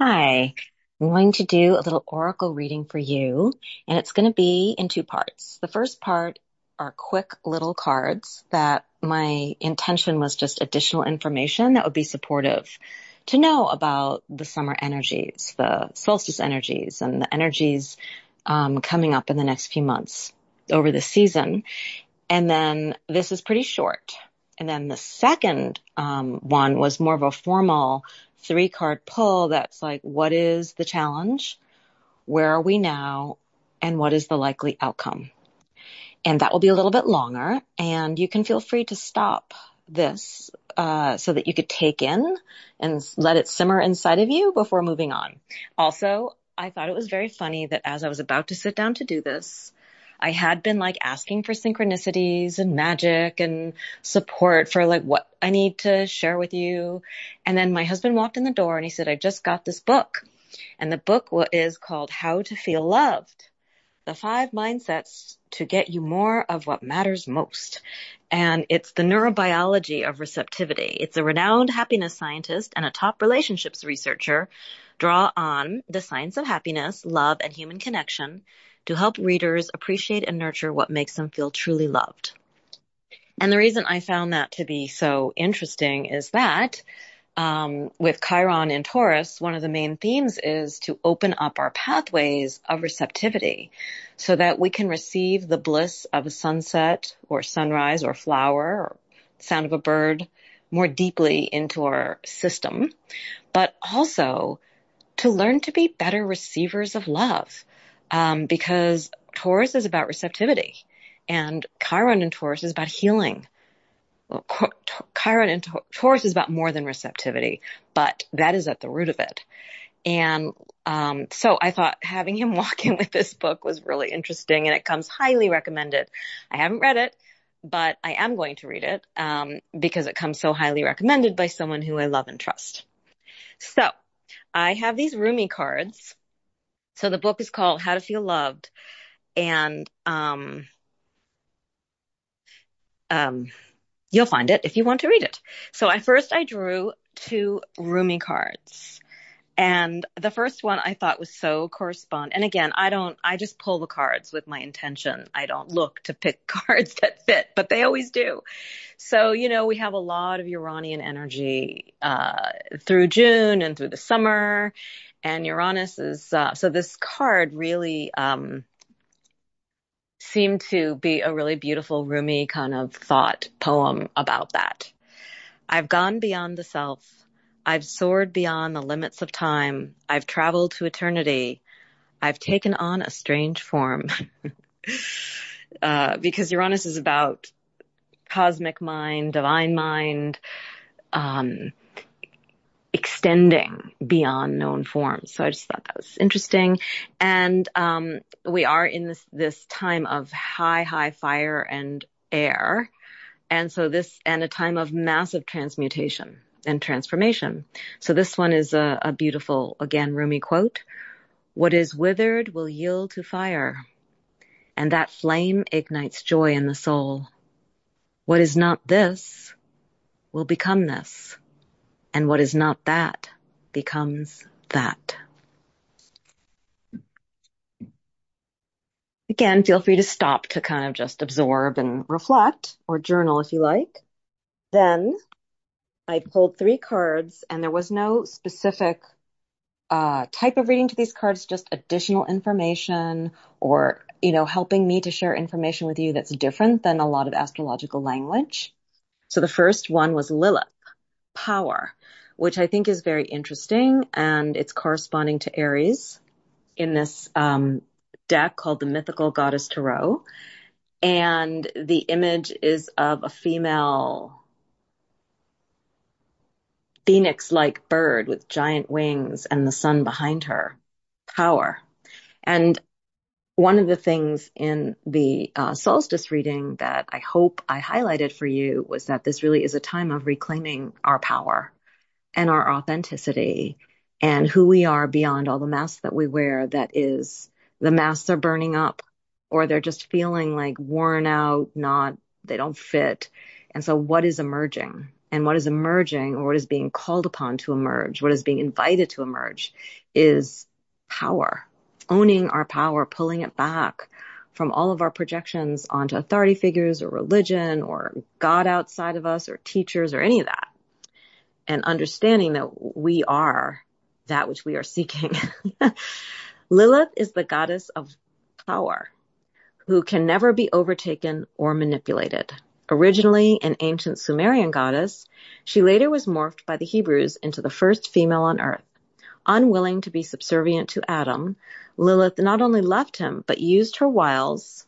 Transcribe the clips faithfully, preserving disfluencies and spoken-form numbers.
Hi, I'm going to do a little oracle reading for you, and it's going to be in two parts. The first part are quick little cards that my intention was just additional information that would be supportive to know about the summer energies, the solstice energies, and the energies um, coming up in the next few months over the season. And then this is pretty short. And then the second um, one was more of a formal three card pull that's like, what is the challenge? Where are we now? And what is the likely outcome? And that will be a little bit longer. And you can feel free to stop this uh, so that you could take in and let it simmer inside of you before moving on. Also, I thought it was very funny that as I was about to sit down to do this, I had been like asking for synchronicities and magic and support for like what I need to share with you. And then my husband walked in the door and he said, I just got this book. And the book is called How to Feel Loved: The Five Mindsets to Get You More of What Matters Most. And it's the neurobiology of receptivity. It's a renowned happiness scientist and a top relationships researcher draw on the science of happiness, love, and human connection to help readers appreciate and nurture what makes them feel truly loved. And the reason I found that to be so interesting is that um, with Chiron in Taurus, one of the main themes is to open up our pathways of receptivity so that we can receive the bliss of a sunset or sunrise or flower or sound of a bird more deeply into our system, but also to learn to be better receivers of love, um, because Taurus is about receptivity and Chiron in Taurus is about healing. Well, Chiron and Taurus is about more than receptivity, but that is at the root of it. And um, so I thought having him walk in with this book was really interesting, and it comes highly recommended. I haven't read it, but I am going to read it um, because it comes so highly recommended by someone who I love and trust. So I have these Rumi cards. So the book is called How to Feel Loved, and um, um, you'll find it if you want to read it. So I first I drew two Rumi cards. And the first one I thought was so correspond. And again, I don't, I just pull the cards with my intention. I don't look to pick cards that fit, but they always do. So, you know, we have a lot of Uranian energy, uh, through June and through the summer. And Uranus is, uh, so this card really, um, seemed to be a really beautiful Rumi kind of thought poem about that. I've gone beyond the self. I've soared beyond the limits of time. I've traveled to eternity. I've taken on a strange form. uh, because Uranus is about cosmic mind, divine mind, um, extending beyond known forms. So I just thought that was interesting. And um, we are in this, this time of high, high fire and air. And so this, and a time of massive transmutation and transformation. So this one is a, a beautiful, again, Rumi quote. What is withered will yield to fire, and that flame ignites joy in the soul. What is not this will become this, and what is not that becomes that. Again, feel free to stop to kind of just absorb and reflect, or journal if you like. Then I pulled three cards, and there was no specific uh, type of reading to these cards, just additional information or, you know, helping me to share information with you that's different than a lot of astrological language. So the first one was Lilith, power, which I think is very interesting, and it's corresponding to Aries in this um, deck called the Mythical Goddess Tarot. And the image is of a female phoenix-like bird with giant wings and the sun behind her. Power. And one of the things in the uh, solstice reading that I hope I highlighted for you was that this really is a time of reclaiming our power and our authenticity and who we are beyond all the masks that we wear. That is, the masks are burning up, or they're just feeling like worn out, not, they don't fit. And so what is emerging? And what is emerging, or what is being called upon to emerge, what is being invited to emerge, is power, owning our power, pulling it back from all of our projections onto authority figures or religion or God outside of us or teachers or any of that. And understanding that we are that which we are seeking. Lilith is the goddess of power, who can never be overtaken or manipulated. Originally an ancient Sumerian goddess, she later was morphed by the Hebrews into the first female on earth. Unwilling to be subservient to Adam, Lilith not only left him, but used her wiles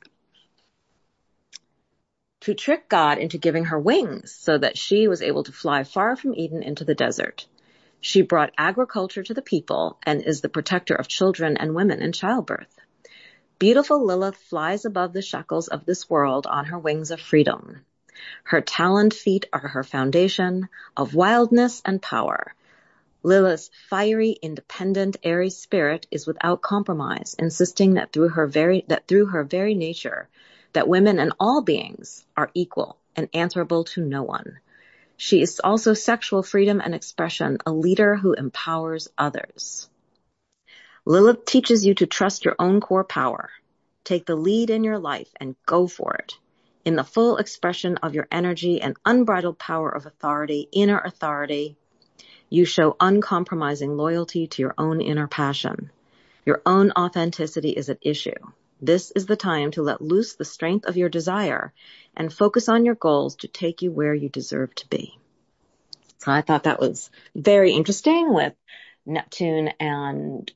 to trick God into giving her wings so that she was able to fly far from Eden into the desert. She brought agriculture to the people and is the protector of children and women in childbirth. Beautiful Lilith flies above the shackles of this world on her wings of freedom. Her taloned feet are her foundation of wildness and power. Lilith's fiery, independent, airy spirit is without compromise, insisting that through her very, that through her very nature, that women and all beings are equal and answerable to no one. She is also sexual freedom and expression, a leader who empowers others. Lilith teaches you to trust your own core power. Take the lead in your life and go for it. In the full expression of your energy and unbridled power of authority, inner authority, you show uncompromising loyalty to your own inner passion. Your own authenticity is at issue. This is the time to let loose the strength of your desire and focus on your goals to take you where you deserve to be. So I thought that was very interesting with Neptune and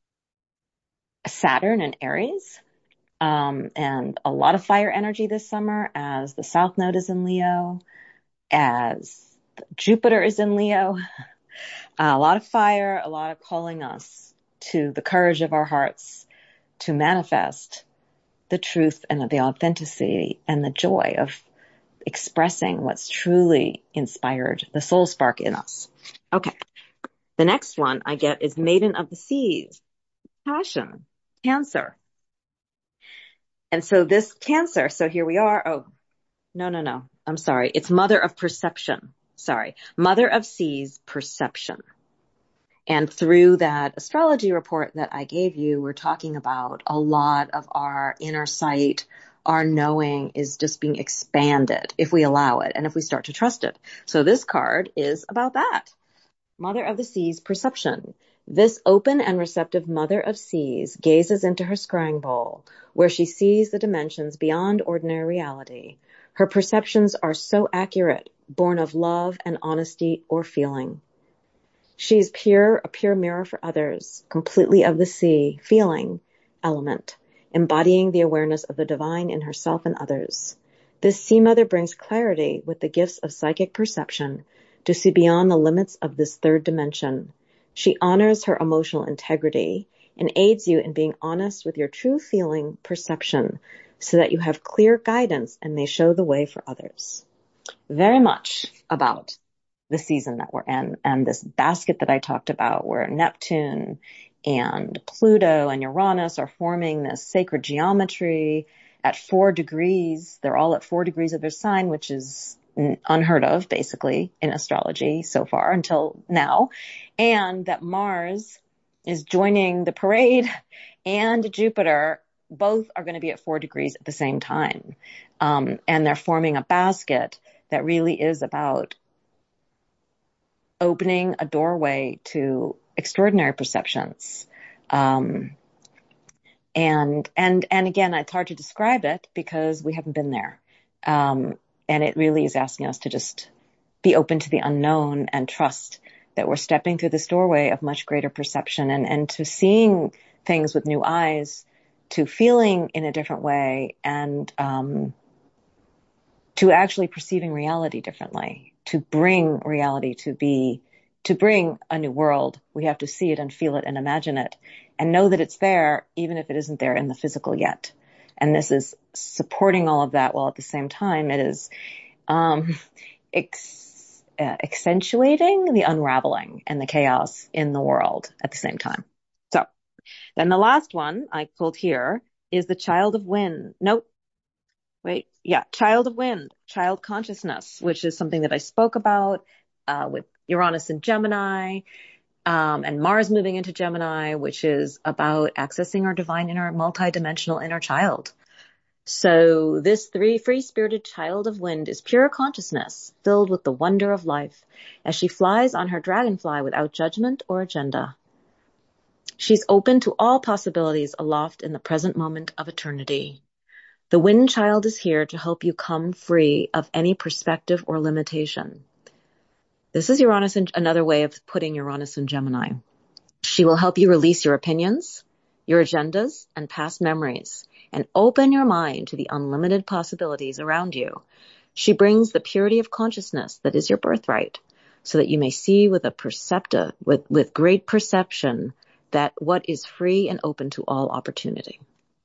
Saturn and Aries. Um, and a lot of fire energy this summer as the South Node is in Leo, as Jupiter is in Leo. Uh, a lot of fire, a lot of calling us to the courage of our hearts to manifest the truth and the authenticity and the joy of expressing what's truly inspired the soul spark in us. Okay. The next one I get is Maiden of the Seas, Passion, Cancer. And so this Cancer, so here we are. Oh, no, no, no. I'm sorry. It's Mother of Perception. Sorry. Mother of Seas, Perception. And through that astrology report that I gave you, we're talking about a lot of our inner sight, our knowing is just being expanded if we allow it and if we start to trust it. So this card is about that. Mother of the Seas, Perception. This open and receptive Mother of Seas gazes into her scrying bowl, where she sees the dimensions beyond ordinary reality. Her perceptions are so accurate, born of love and honesty or feeling. She is pure, a pure mirror for others, completely of the sea, feeling, element, embodying the awareness of the divine in herself and others. This Sea Mother brings clarity with the gifts of psychic perception to see beyond the limits of this third dimension. She honors her emotional integrity and aids you in being honest with your true feeling, perception, so that you have clear guidance and may show the way for others. Very much about the season that we're in and this basket that I talked about where Neptune and Pluto and Uranus are forming this sacred geometry at four degrees. They're all at four degrees of their sign, which is unheard of basically in astrology so far until now. And that Mars is joining the parade and Jupiter both are going to be at four degrees at the same time. Um, and they're forming a basket that really is about opening a doorway to extraordinary perceptions. Um, and, and, and again, it's hard to describe it because we haven't been there. Um, and it really is asking us to just be open to the unknown and trust that we're stepping through this doorway of much greater perception and, and to seeing things with new eyes, to feeling in a different way, and, um, to actually perceiving reality differently. To bring reality to be, to bring a new world, we have to see it and feel it and imagine it and know that it's there, even if it isn't there in the physical yet. And this is supporting all of that while at the same time it is, um, ex- uh, accentuating the unraveling and the chaos in the world at the same time. So then the last one I pulled here is the Child of Wind. Nope. Wait, yeah, child of wind, child consciousness, which is something that I spoke about uh, with Uranus and Gemini, um, and Mars moving into Gemini, which is about accessing our divine inner, multidimensional inner child. So this three free-spirited child of wind is pure consciousness, filled with the wonder of life, as she flies on her dragonfly without judgment or agenda. She's open to all possibilities aloft in the present moment of eternity. The wind child is here to help you come free of any perspective or limitation. This is Uranus, and another way of putting Uranus in Gemini. She will help you release your opinions, your agendas, and past memories, and open your mind to the unlimited possibilities around you. She brings the purity of consciousness that is your birthright, so that you may see with a perceptive, with, with great perception, that what is free and open to all opportunity.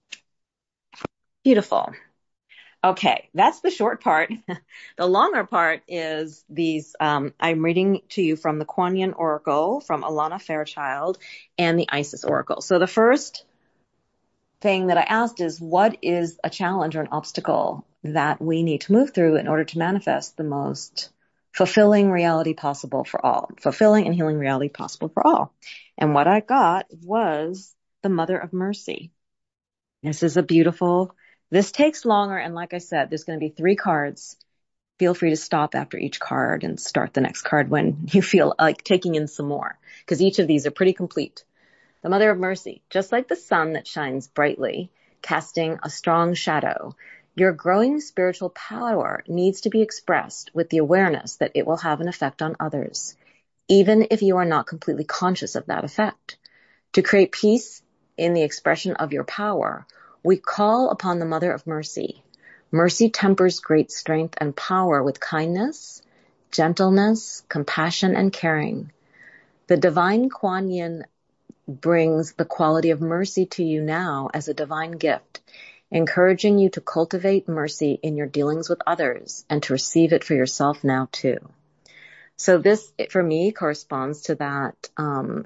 Beautiful. Okay, that's the short part. The longer part is these, um, I'm reading to you from the Kuan Yin Oracle, from Alana Fairchild, and the Isis Oracle. So the first thing that I asked is, what is a challenge or an obstacle that we need to move through in order to manifest the most fulfilling reality possible for all, fulfilling and healing reality possible for all? And what I got was the Mother of Mercy. This is a beautiful, this takes longer. And like I said, there's going to be three cards. Feel free to stop after each card and start the next card when you feel like taking in some more, because each of these are pretty complete. The Mother of Mercy, just like the sun that shines brightly, casting a strong shadow, your growing spiritual power needs to be expressed with the awareness that it will have an effect on others, even if you are not completely conscious of that effect. To create peace in the expression of your power, we call upon the Mother of Mercy. Mercy tempers great strength and power with kindness, gentleness, compassion, and caring. The divine Kuan Yin brings the quality of mercy to you now as a divine gift, encouraging you to cultivate mercy in your dealings with others and to receive it for yourself now too. So this, for me, corresponds to that um,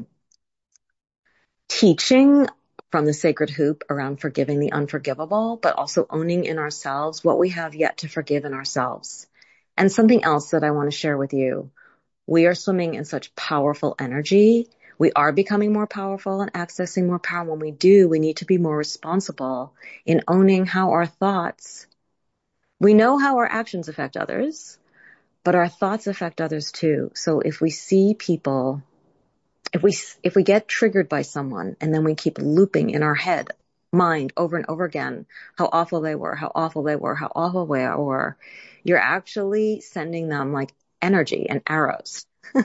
teaching from the Sacred Hoop around forgiving the unforgivable, but also owning in ourselves what we have yet to forgive in ourselves. And something else that I want to share with you. We are swimming in such powerful energy. We are becoming more powerful and accessing more power. When we do, we need to be more responsible in owning how our thoughts, we know how our actions affect others, but our thoughts affect others too. So if we see people, if we, if we get triggered by someone and then we keep looping in our head, mind over and over again, how awful they were, how awful they were, how awful they were, you're actually sending them like energy and arrows.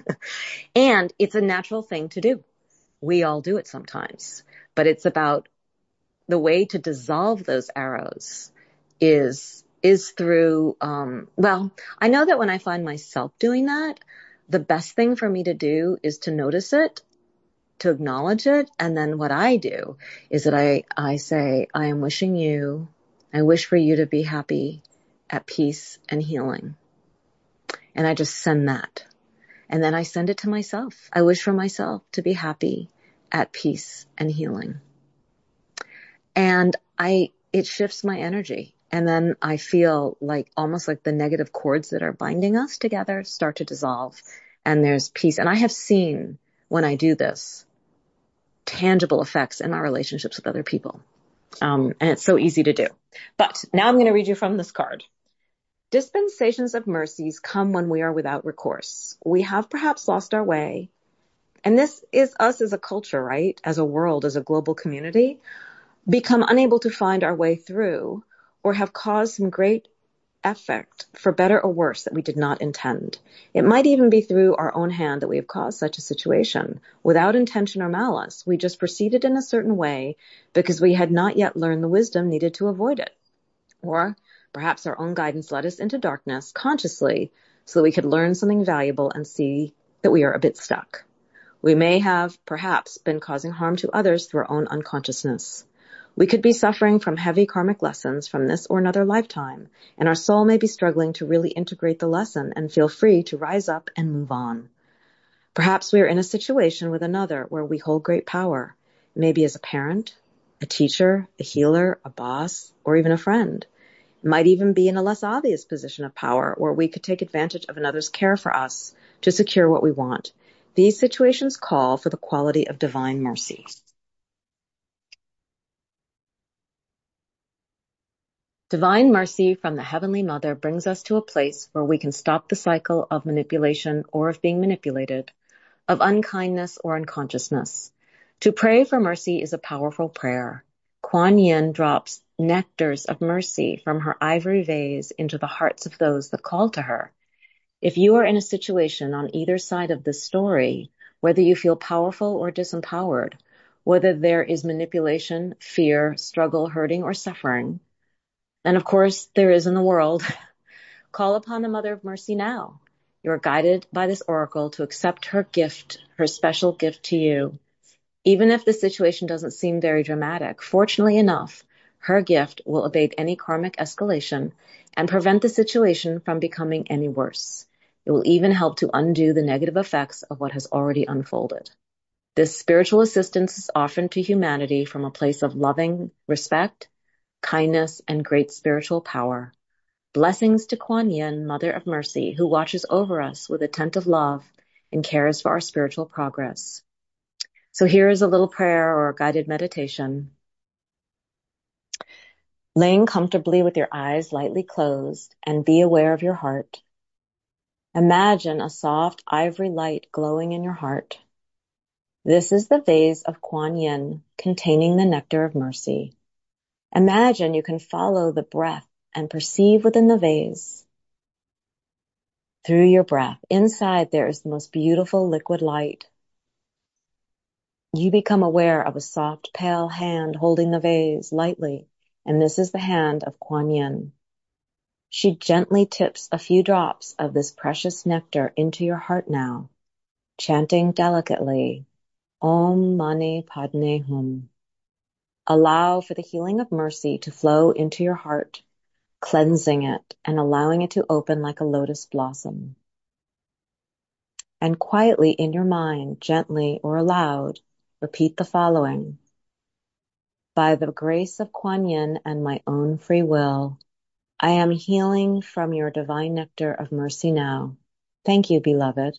And it's a natural thing to do. We all do it sometimes, but it's about the way to dissolve those arrows is, is through, um, well, I know that when I find myself doing that, the best thing for me to do is to notice it, to acknowledge it. And then what I do is that I, I say, I am wishing you, I wish for you to be happy, at peace and healing. And I just send that. And then I send it to myself. I wish for myself to be happy, at peace and healing. And I, it shifts my energy. And then I feel like almost like the negative cords that are binding us together start to dissolve and there's peace. And I have seen when I do this tangible effects in my relationships with other people. Um, and it's so easy to do. But now I'm going to read you from this card. Dispensations of mercies come when we are without recourse. We have perhaps lost our way. And this is us as a culture, right? As a world, as a global community, become unable to find our way through or have caused some great effect for better or worse that we did not intend. It might even be through our own hand that we have caused such a situation. Without intention or malice, we just proceeded in a certain way because we had not yet learned the wisdom needed to avoid it. Or perhaps our own guidance led us into darkness consciously so that we could learn something valuable and see that we are a bit stuck. We may have perhaps been causing harm to others through our own unconsciousness. We could be suffering from heavy karmic lessons from this or another lifetime, and our soul may be struggling to really integrate the lesson and feel free to rise up and move on. Perhaps we are in a situation with another where we hold great power, maybe as a parent, a teacher, a healer, a boss, or even a friend. might even be in a less obvious position of power where we could take advantage of another's care for us to secure what we want. These situations call for the quality of divine mercy. Divine mercy from the Heavenly Mother brings us to a place where we can stop the cycle of manipulation or of being manipulated, of unkindness or unconsciousness. To pray for mercy is a powerful prayer. Kuan Yin drops nectars of mercy from her ivory vase into the hearts of those that call to her. If you are in a situation on either side of this story, whether you feel powerful or disempowered, whether there is manipulation, fear, struggle, hurting, or suffering, and of course there is in the world, call upon the Mother of Mercy now. You are guided by this oracle to accept her gift, her special gift to you. Even if the situation doesn't seem very dramatic, fortunately enough, her gift will abate any karmic escalation and prevent the situation from becoming any worse. It will even help to undo the negative effects of what has already unfolded. This spiritual assistance is offered to humanity from a place of loving respect, kindness, and great spiritual power. Blessings to Kuan Yin, Mother of Mercy, who watches over us with attentive love and cares for our spiritual progress. So here is a little prayer or a guided meditation. Laying comfortably with your eyes lightly closed and be aware of your heart. Imagine a soft ivory light glowing in your heart. This is the vase of Kuan Yin containing the nectar of mercy. Imagine you can follow the breath and perceive within the vase. Through your breath, inside there is the most beautiful liquid light. You become aware of a soft, pale hand holding the vase lightly, and this is the hand of Kuan Yin. She gently tips a few drops of this precious nectar into your heart now, chanting delicately, Om Mani Padme Hum. Allow for the healing of mercy to flow into your heart, cleansing it and allowing it to open like a lotus blossom. And quietly in your mind, gently or aloud, repeat the following. By the grace of Kuan Yin and my own free will, I am healing from your divine nectar of mercy now. Thank you, beloved.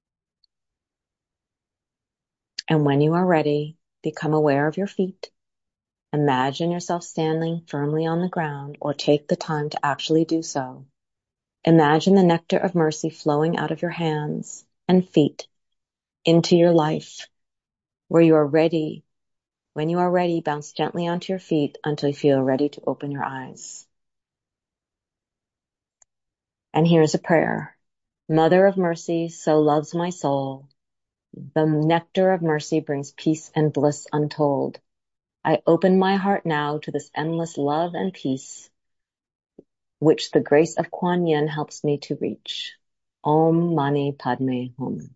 And when you are ready, become aware of your feet. Imagine yourself standing firmly on the ground, or take the time to actually do so. Imagine the nectar of mercy flowing out of your hands and feet into your life, where you are ready. When you are ready, bounce gently onto your feet until you feel ready to open your eyes. And here's a prayer. Mother of mercy, so loves my soul. The nectar of mercy brings peace and bliss untold. I open my heart now to this endless love and peace, which the grace of Kuan Yin helps me to reach. Om Mani Padme Hum.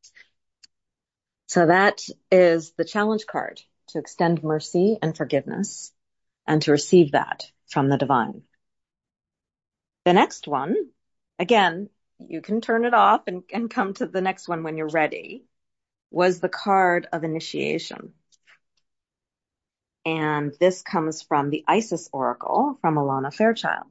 So that is the challenge card, to extend mercy and forgiveness and to receive that from the divine. The next one, again, you can turn it off and, and come to the next one when you're ready, was the card of initiation. And this comes from the Isis Oracle from Alana Fairchild.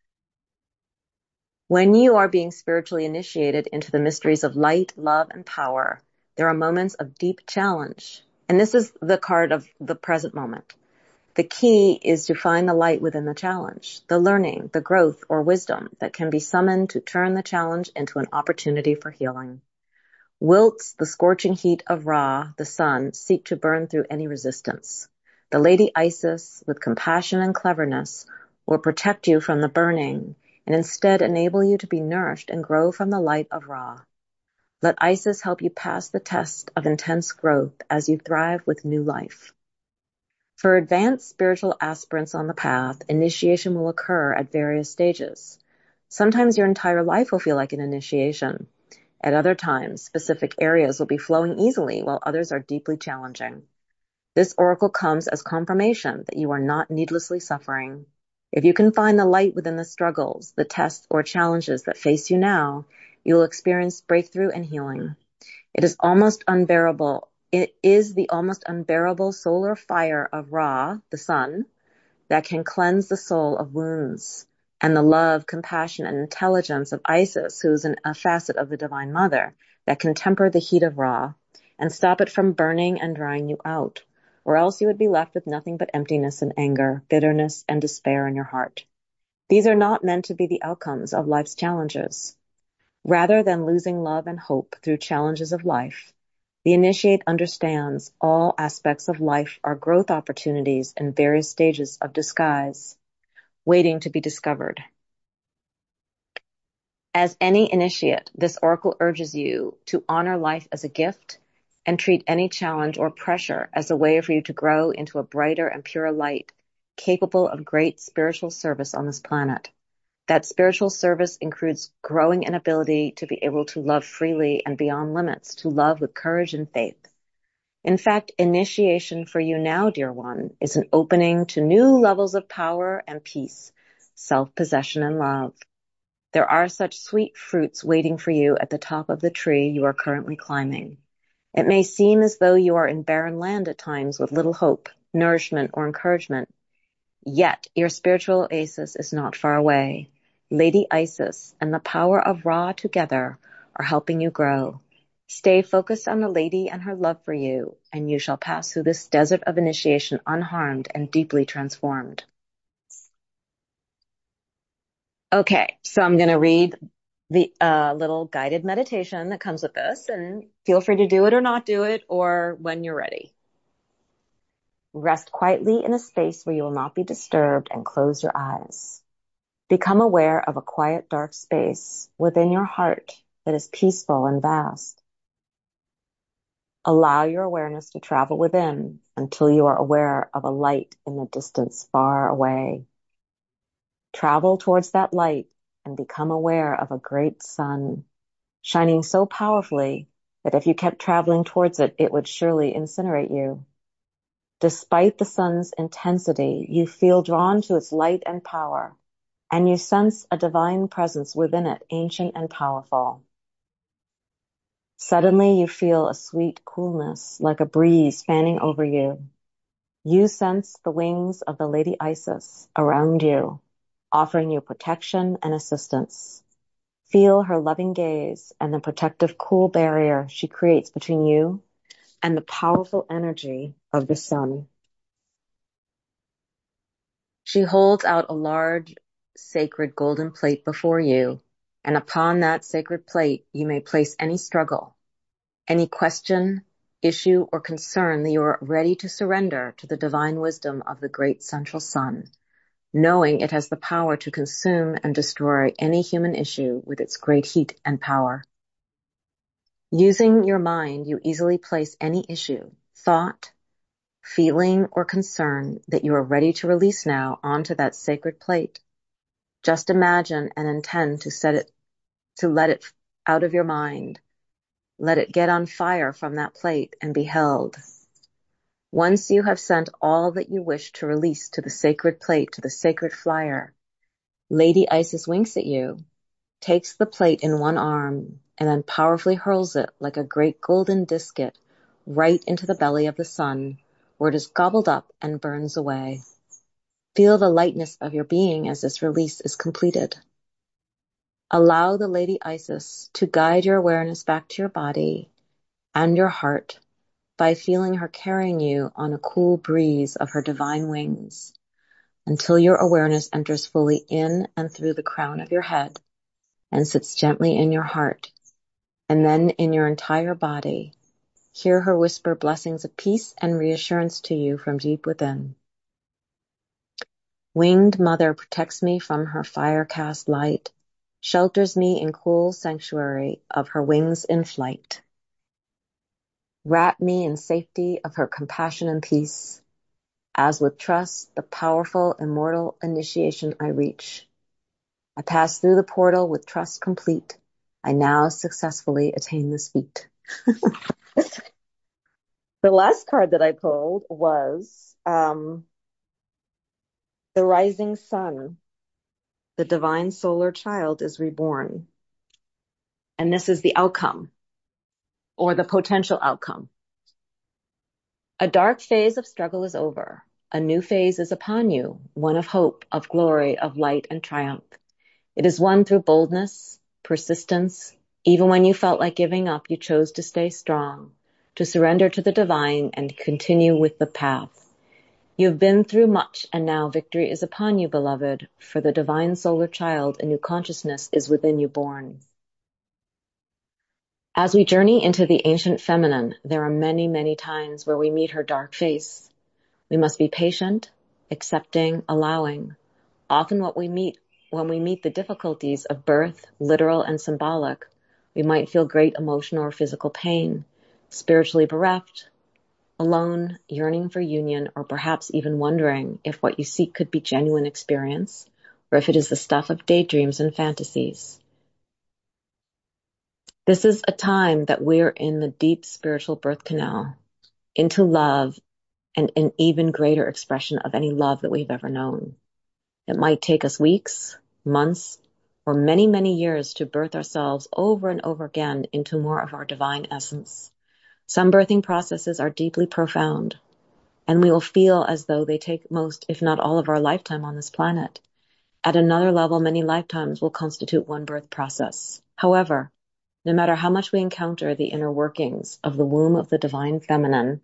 When you are being spiritually initiated into the mysteries of light, love, and power, there are moments of deep challenge. And this is the card of the present moment. The key is to find the light within the challenge, the learning, the growth, or wisdom that can be summoned to turn the challenge into an opportunity for healing. Whilst the scorching heat of Ra, the sun, seek to burn through any resistance, the Lady Isis, with compassion and cleverness, will protect you from the burning and instead enable you to be nourished and grow from the light of Ra. Let Isis help you pass the test of intense growth as you thrive with new life. For advanced spiritual aspirants on the path, initiation will occur at various stages. Sometimes your entire life will feel like an initiation. At other times, specific areas will be flowing easily while others are deeply challenging. This oracle comes as confirmation that you are not needlessly suffering. If you can find the light within the struggles, the tests, or challenges that face you now, you will experience breakthrough and healing. It is almost unbearable. It is the almost unbearable solar fire of Ra, the sun, that can cleanse the soul of wounds and the love, compassion, and intelligence of Isis, who's an, a facet of the Divine Mother, that can temper the heat of Ra and stop it from burning and drying you out, or else you would be left with nothing but emptiness and anger, bitterness, and despair in your heart. These are not meant to be the outcomes of life's challenges. Rather than losing love and hope through challenges of life, the initiate understands all aspects of life are growth opportunities in various stages of disguise, waiting to be discovered. As any initiate, this oracle urges you to honor life as a gift and treat any challenge or pressure as a way for you to grow into a brighter and purer light, capable of great spiritual service on this planet. That spiritual service includes growing an ability to be able to love freely and beyond limits, to love with courage and faith. In fact, initiation for you now, dear one, is an opening to new levels of power and peace, self-possession and love. There are such sweet fruits waiting for you at the top of the tree you are currently climbing. It may seem as though you are in barren land at times with little hope, nourishment, or encouragement. Yet your spiritual oasis is not far away. Lady Isis and the power of Ra together are helping you grow. Stay focused on the lady and her love for you, and you shall pass through this desert of initiation unharmed and deeply transformed. Okay, so I'm going to read the uh, little guided meditation that comes with this, and feel free to do it or not do it, or when you're ready. Rest quietly in a space where you will not be disturbed and close your eyes. Become aware of a quiet, dark space within your heart that is peaceful and vast. Allow your awareness to travel within until you are aware of a light in the distance far away. Travel towards that light and become aware of a great sun, shining so powerfully that if you kept traveling towards it, it would surely incinerate you. Despite the sun's intensity, you feel drawn to its light and power, and you sense a divine presence within it, ancient and powerful. Suddenly you feel a sweet coolness, like a breeze fanning over you. You sense the wings of the Lady Isis around you, offering you protection and assistance. Feel her loving gaze and the protective cool barrier she creates between you and the powerful energy of the sun. She holds out a large, sacred golden plate before you, and upon that sacred plate you may place any struggle, any question, issue, or concern that you are ready to surrender to the divine wisdom of the great central sun, knowing it has the power to consume and destroy any human issue with its great heat and power. Using your mind, you easily place any issue, thought, feeling, or concern that you are ready to release now onto that sacred plate. Just imagine and intend to set it, to let it out of your mind. Let it get on fire from that plate and be held. Once you have sent all that you wish to release to the sacred plate, to the sacred flyer, Lady Isis winks at you, takes the plate in one arm, and then powerfully hurls it like a great golden disket right into the belly of the sun, where it is gobbled up and burns away. Feel the lightness of your being as this release is completed. Allow the Lady Isis to guide your awareness back to your body and your heart by feeling her carrying you on a cool breeze of her divine wings until your awareness enters fully in and through the crown of your head and sits gently in your heart, and then in your entire body. Hear her whisper blessings of peace and reassurance to you from deep within. Winged Mother protects me from her fire-cast light, shelters me in cool sanctuary of her wings in flight. Wrap me in safety of her compassion and peace, as with trust the powerful immortal initiation I reach. I pass through the portal with trust complete. I now successfully attain this feat. The last card that I pulled was um, the rising sun. The divine solar child is reborn. And this is the outcome, or the potential outcome. A dark phase of struggle is over. A new phase is upon you, one of hope, of glory, of light and triumph. It is won through boldness, persistence. Even when you felt like giving up, you chose to stay strong, to surrender to the divine and continue with the path. You have been through much, and now victory is upon you, beloved. For the divine solar child, a new consciousness is within you born. As we journey into the ancient feminine, there are many, many times where we meet her dark face. We must be patient, accepting, allowing. Often what we meet when we meet the difficulties of birth, literal and symbolic, we might feel great emotional or physical pain, spiritually bereft, alone, yearning for union, or perhaps even wondering if what you seek could be genuine experience, or if it is the stuff of daydreams and fantasies. This is a time that we're in the deep spiritual birth canal, into love and an even greater expression of any love that we've ever known. It might take us weeks, months, or many, many years to birth ourselves over and over again into more of our divine essence. Some birthing processes are deeply profound, and we will feel as though they take most, if not all, of our lifetime on this planet. At another level, many lifetimes will constitute one birth process. However, no matter how much we encounter the inner workings of the womb of the divine feminine,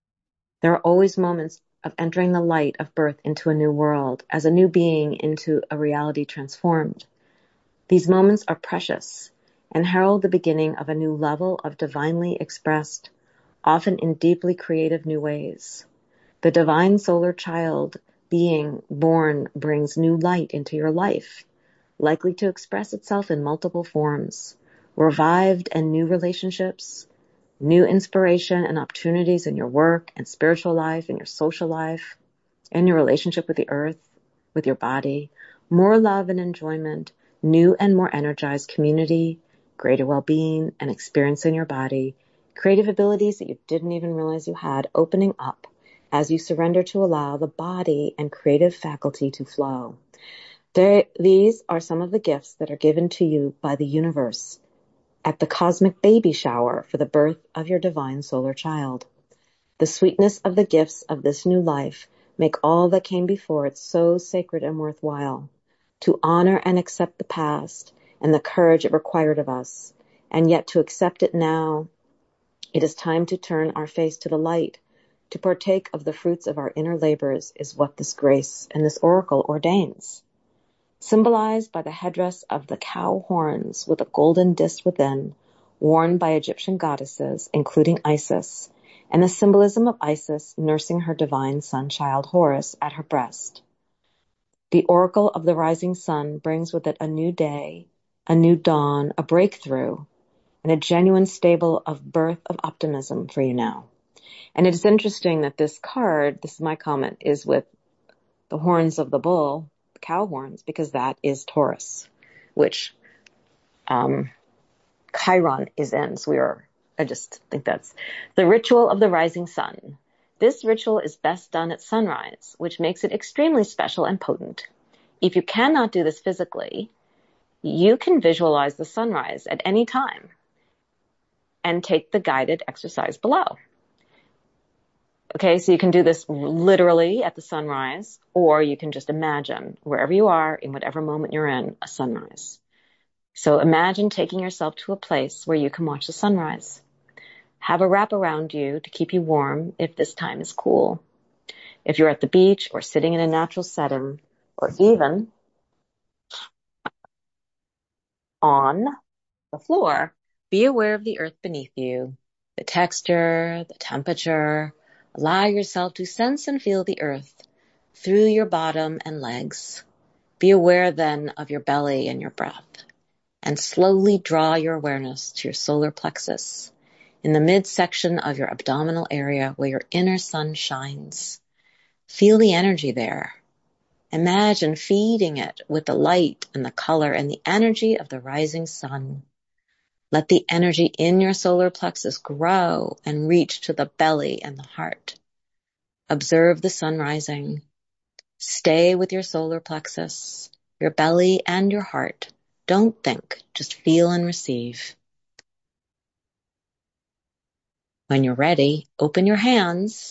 there are always moments of entering the light of birth into a new world, as a new being into a reality transformed. These moments are precious and herald the beginning of a new level of divinely expressed, often in deeply creative new ways. The divine solar child being born brings new light into your life, likely to express itself in multiple forms, revived and new relationships, new inspiration and opportunities in your work and spiritual life, in your social life, in your relationship with the earth, with your body, more love and enjoyment, new and more energized community, greater well-being and experience in your body, creative abilities that you didn't even realize you had opening up as you surrender to allow the body and creative faculty to flow. There, these are some of the gifts that are given to you by the universe at the cosmic baby shower for the birth of your divine solar child. The sweetness of the gifts of this new life make all that came before it so sacred and worthwhile. To honor and accept the past and the courage it required of us, and yet to accept it now, it is time to turn our face to the light. To partake of the fruits of our inner labors is what this grace and this oracle ordains. Symbolized by the headdress of the cow horns with a golden disc within, worn by Egyptian goddesses, including Isis, and the symbolism of Isis nursing her divine son-child Horus at her breast. The oracle of the rising sun brings with it a new day, a new dawn, a breakthrough, and a genuine stable of birth of optimism for you now. And it is interesting that this card, this is my comment, is with the horns of the bull, the cow horns, because that is Taurus, which um, Chiron is in. So we are, I just think that's the ritual of the rising sun. This ritual is best done at sunrise, which makes it extremely special and potent. If you cannot do this physically, you can visualize the sunrise at any time and take the guided exercise below. Okay, so you can do this literally at the sunrise, or you can just imagine wherever you are, in whatever moment you're in, a sunrise. So imagine taking yourself to a place where you can watch the sunrise. Have a wrap around you to keep you warm if this time is cool. If you're at the beach or sitting in a natural setting, or even on the floor, be aware of the earth beneath you, the texture, the temperature. Allow yourself to sense and feel the earth through your bottom and legs. Be aware then of your belly and your breath, and slowly draw your awareness to your solar plexus in the midsection of your abdominal area where your inner sun shines. Feel the energy there. Imagine feeding it with the light and the color and the energy of the rising sun. Let the energy in your solar plexus grow and reach to the belly and the heart. Observe the sun rising. Stay with your solar plexus, your belly and your heart. Don't think, just feel and receive. When you're ready, open your hands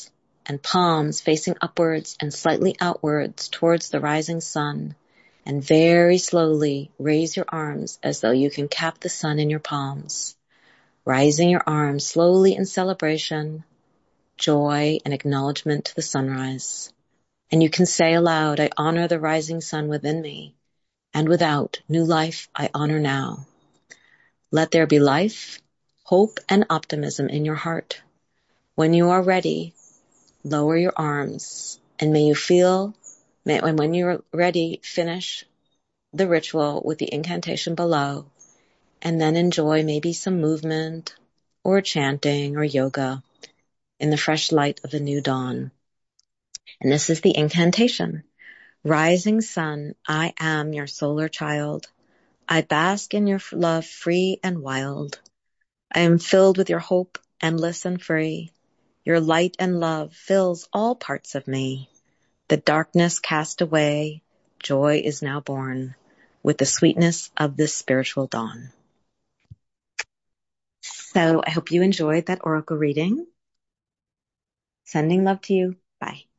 and palms facing upwards and slightly outwards towards the rising sun. And very slowly raise your arms as though you can cap the sun in your palms. Rising your arms slowly in celebration, joy, and acknowledgement to the sunrise. And you can say aloud, I honor the rising sun within me, and without, new life I honor now. Let there be life, hope, and optimism in your heart. When you are ready, lower your arms, and may you feel, may, and when you're ready, finish the ritual with the incantation below, and then enjoy maybe some movement or chanting or yoga in the fresh light of a new dawn. And this is the incantation. Rising sun, I am your solar child. I bask in your love free and wild. I am filled with your hope, endless and free. Your light and love fills all parts of me. The darkness cast away, joy is now born with the sweetness of this spiritual dawn. So I hope you enjoyed that oracle reading. Sending love to you. Bye.